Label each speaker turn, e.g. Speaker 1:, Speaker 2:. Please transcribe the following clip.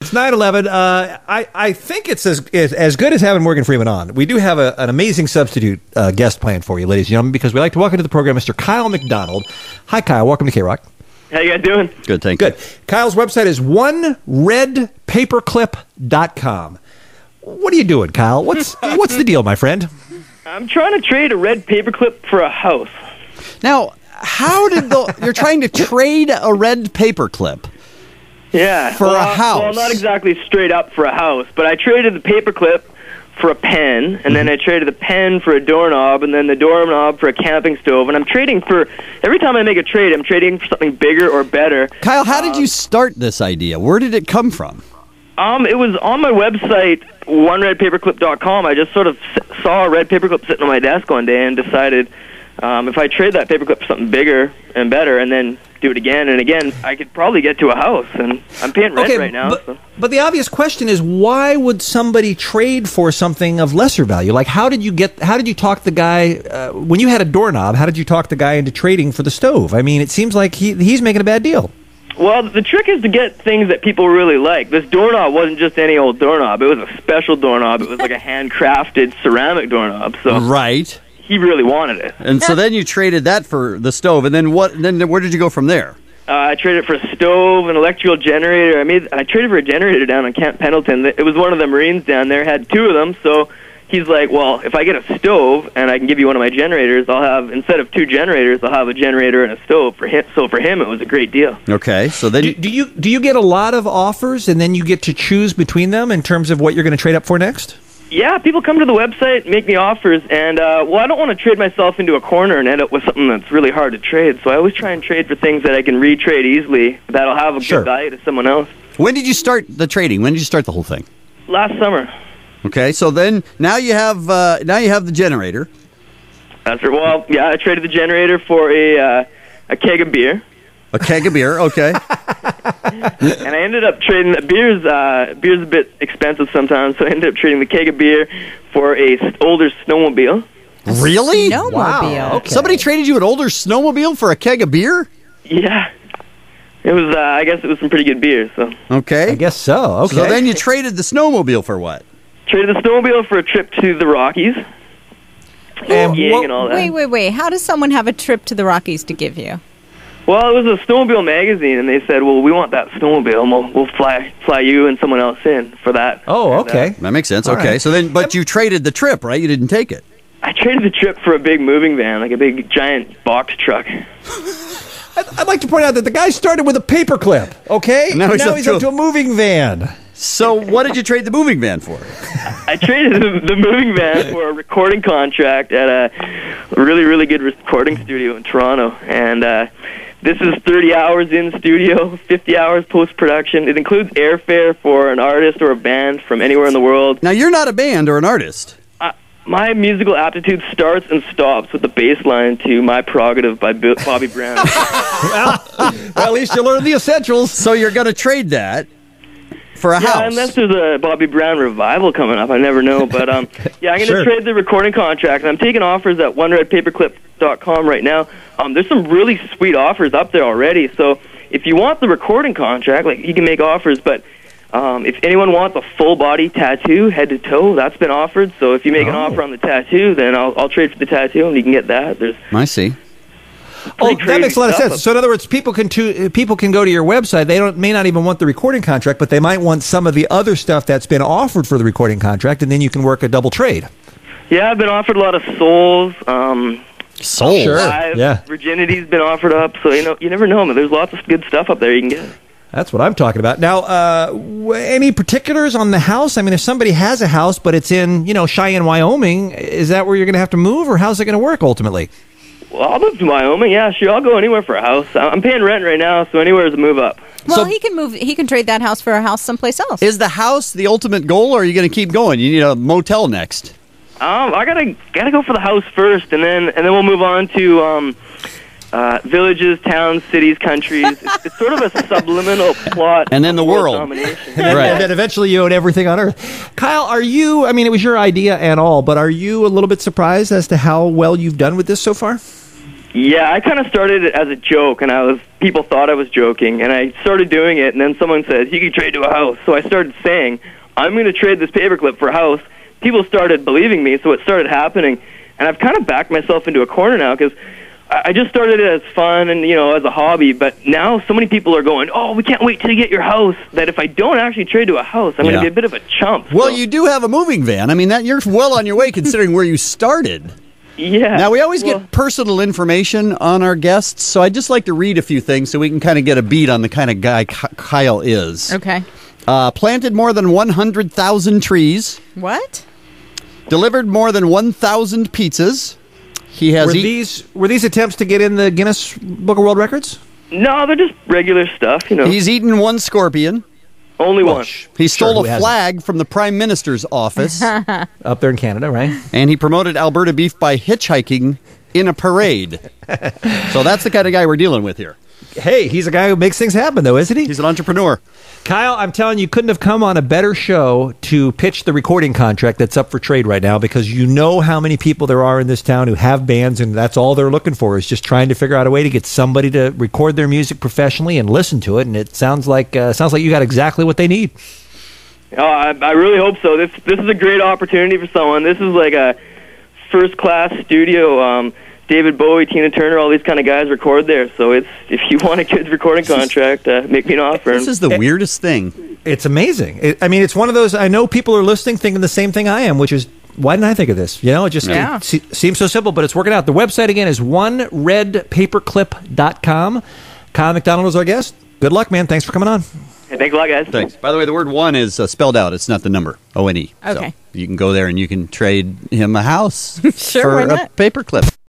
Speaker 1: It's 9/11. I think it's as good as having Morgan Freeman on. We do have an amazing substitute guest planned for you, ladies and gentlemen, because we like to welcome to the program Mr. Kyle McDonald. Hi, Kyle. Welcome to K-Rock.
Speaker 2: How you guys doing?
Speaker 3: Good, thank you.
Speaker 1: Good. Kyle's website is oneredpaperclip.com. What are you doing, Kyle? What's the deal, my friend?
Speaker 2: I'm trying to trade a red paperclip for a house.
Speaker 3: Now, how did you're trying to trade a red paperclip?
Speaker 2: Yeah.
Speaker 3: For a house?
Speaker 2: Well, not exactly straight up for a house, but I traded the paperclip for a pen, and then I traded the pen for a doorknob, and then the doorknob for a camping stove. And I'm trading for, every time I make a trade, I'm trading for something bigger or better.
Speaker 3: Kyle, how did you start this idea? Where did it come from?
Speaker 2: It was on my website, oneredpaperclip.com. I just sort of saw a red paperclip sitting on my desk one day and decided if I trade that paperclip for something bigger and better and then do it again and again, I could probably get to a house. And I'm paying rent right now.
Speaker 1: But the obvious question is, why would somebody trade for something of lesser value? Like, how did you talk the guy, when you had a doorknob, how did you talk the guy into trading for the stove? I mean, it seems like he's making a bad deal.
Speaker 2: Well, the trick is to get things that people really like. This doorknob wasn't just any old doorknob. It was a special doorknob. It was like a handcrafted ceramic doorknob. So
Speaker 3: right.
Speaker 2: He really wanted it.
Speaker 3: And so then you traded that for the stove. And then what? Then where did you go from there?
Speaker 2: I traded for a stove, an electrical generator. I traded for a generator down on Camp Pendleton. It was one of the Marines down there, had two of them. So he's like, well, if I get a stove and I can give you one of my generators, I'll have, instead of two generators, I'll have a generator and a stove for him. So for him, it was a great deal.
Speaker 3: Okay, so then
Speaker 1: do you get a lot of offers and then you get to choose between them in terms of what you're going to trade up for next?
Speaker 2: Yeah, people come to the website, make me offers, and I don't want to trade myself into a corner and end up with something that's really hard to trade. So I always try and trade for things that I can retrade easily that'll have a good value to someone else.
Speaker 3: When did you start the trading? When did you start the whole thing?
Speaker 2: Last summer.
Speaker 3: Okay, so then now you have the generator.
Speaker 2: That's right. Well, yeah, I traded the generator for a keg of beer.
Speaker 3: A keg of beer, okay.
Speaker 2: And I ended up trading beer's a bit expensive sometimes, so I ended up trading the keg of beer for a older snowmobile.
Speaker 3: Really?
Speaker 4: Snowmobile.
Speaker 3: Wow.
Speaker 4: Okay.
Speaker 3: Somebody traded you an older snowmobile for a keg of beer?
Speaker 2: Yeah. It was. I guess it was some pretty good beer. So.
Speaker 3: Okay.
Speaker 1: I guess so. Okay.
Speaker 3: So then you traded the snowmobile for what?
Speaker 2: Traded the snowmobile for a trip to the Rockies. And all that.
Speaker 4: Wait. How does someone have a trip to the Rockies to give you?
Speaker 2: Well, it was a snowmobile magazine, and they said, well, we want that snowmobile, and we'll fly you and someone else in for that.
Speaker 1: Oh, okay.
Speaker 3: That makes sense.
Speaker 1: All
Speaker 3: okay.
Speaker 1: right.
Speaker 3: So then, but you traded the trip, right? You didn't take it.
Speaker 2: I traded the trip for a big moving van, like a big, giant box truck.
Speaker 1: I'd like to point out that the guy started with a paperclip, okay?
Speaker 3: Now he's
Speaker 1: up to a moving van.
Speaker 3: So what did you trade the moving van for?
Speaker 2: I traded the moving van for a recording contract at a really, really good recording studio in Toronto. And this is 30 hours in studio, 50 hours post-production. It includes airfare for an artist or a band from anywhere in the world.
Speaker 3: Now, you're not a band or an artist.
Speaker 2: My musical aptitude starts and stops with the bass line to My Prerogative by Bobby Brown.
Speaker 1: well, at least you learned the essentials.
Speaker 3: So you're going to trade that for a house.
Speaker 2: Unless there's a Bobby Brown revival coming up. I never know. But, yeah, I'm going to trade the recording contract. And I'm taking offers at oneredpaperclip.com right now. There's some really sweet offers up there already. So if you want the recording contract, like, you can make offers. But if anyone wants a full-body tattoo, head to toe, that's been offered. So if you make an offer on the tattoo, then I'll trade for the tattoo, and you can get that.
Speaker 3: I see.
Speaker 1: Oh, that makes a lot of sense. So in other words, people can go to your website. They may not even want the recording contract, but they might want some of the other stuff that's been offered for the recording contract, and then you can work a double trade.
Speaker 2: Yeah, I've been offered a lot of souls.
Speaker 3: Souls?
Speaker 1: Sure. Yeah.
Speaker 2: Virginity's been offered up, so you never know. There's lots of good stuff up there you can get.
Speaker 1: That's what I'm talking about. Now, any particulars on the house? I mean, if somebody has a house, but it's in, Cheyenne, Wyoming, is that where you're going to have to move, or how's it going to work ultimately?
Speaker 2: Well, I'll move to Wyoming. Yeah, sure. I'll go anywhere for a house. I'm paying rent right now, so anywhere is a move up.
Speaker 4: Well, he can move. He can trade that house for a house someplace else.
Speaker 3: Is the house the ultimate goal, or are you going to keep going? You need a motel next.
Speaker 2: I gotta go for the house first, and then we'll move on to villages, towns, cities, countries. It's sort of a subliminal plot.
Speaker 3: And then the world.
Speaker 2: Domination.
Speaker 1: And then eventually you own everything on Earth. Kyle, it was your idea and all, but are you a little bit surprised as to how well you've done with this so far?
Speaker 2: Yeah, I kind of started it as a joke, and people thought I was joking, and I started doing it, and then someone said, you can trade to a house. So I started saying, I'm going to trade this paperclip for a house. People started believing me, so it started happening, and I've kind of backed myself into a corner now, because I just started it as fun and, as a hobby, but now so many people are going, oh, we can't wait till you get your house, that if I don't actually trade to a house, I'm going to be a bit of a chump.
Speaker 3: Well, you do have a moving van. I mean, you're well on your way considering where you started.
Speaker 2: Yeah.
Speaker 3: Now, we always get personal information on our guests, so I'd just like to read a few things so we can kind of get a beat on the kind of guy Kyle is.
Speaker 4: Okay.
Speaker 3: Planted more than 100,000 trees.
Speaker 4: What?
Speaker 3: Delivered more than 1,000 pizzas. He has
Speaker 1: were these attempts to get in the Guinness Book of World Records?
Speaker 2: No, they're just regular stuff,
Speaker 3: He's eaten one scorpion.
Speaker 2: Only one.
Speaker 3: He stole a flag from the Prime Minister's office.
Speaker 1: Up there in Canada, right?
Speaker 3: And he promoted Alberta beef by hitchhiking in a parade. So that's the kind of guy we're dealing with here.
Speaker 1: Hey, he's a guy who makes things happen, though, isn't he?
Speaker 3: He's an entrepreneur.
Speaker 1: Kyle, I'm telling you, couldn't have come on a better show to pitch the recording contract that's up for trade right now, because you know how many people there are in this town who have bands, and that's all they're looking for is just trying to figure out a way to get somebody to record their music professionally and listen to it. And it sounds like you got exactly what they need.
Speaker 2: Oh, I really hope so. This is a great opportunity for someone. This is like a first-class studio. David Bowie, Tina Turner, all these kind of guys record there. So if you want a good recording contract, make me an offer.
Speaker 3: This is the weirdest thing.
Speaker 1: It's amazing. It's one of those, I know people are listening thinking the same thing I am, which is, why didn't I think of this? It just it seems so simple, but it's working out. The website, again, is oneredpaperclip.com. Kyle McDonald is our guest. Good luck, man. Thanks for coming on.
Speaker 2: Hey, thanks a lot, guys.
Speaker 3: Thanks. By the way, the word one is spelled out. It's not the number, O-N-E.
Speaker 4: Okay.
Speaker 3: So you can go there and you can trade him a house
Speaker 4: Sure,
Speaker 3: for
Speaker 4: why
Speaker 3: a
Speaker 4: not?
Speaker 3: paperclip.